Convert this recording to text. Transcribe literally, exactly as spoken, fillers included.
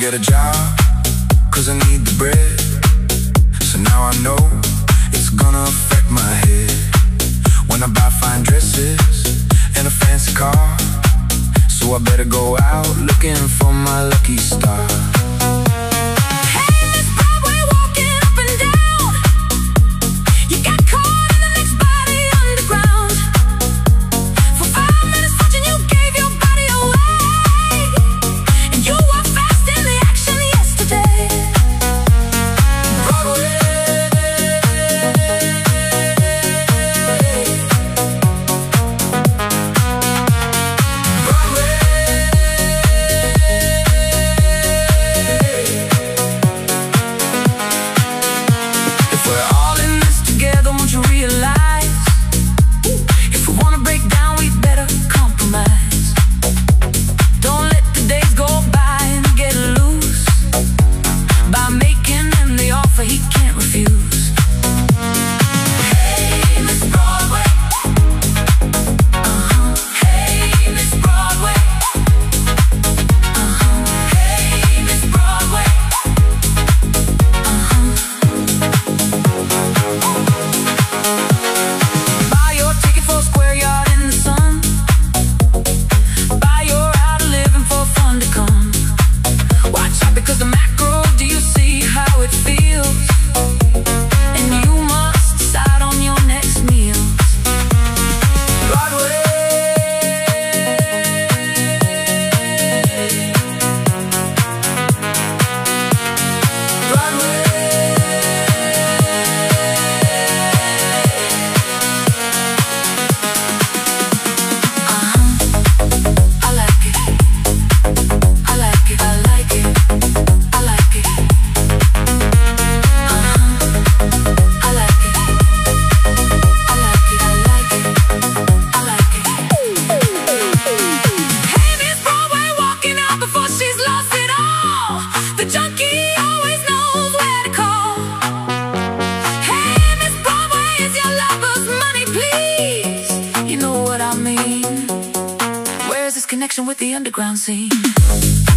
get a job, cause I need the bread. So now I know it's gonna affect my head when I buy fine dresses and a fancy car. So I better go out looking for my lucky star. Connection with the underground scene.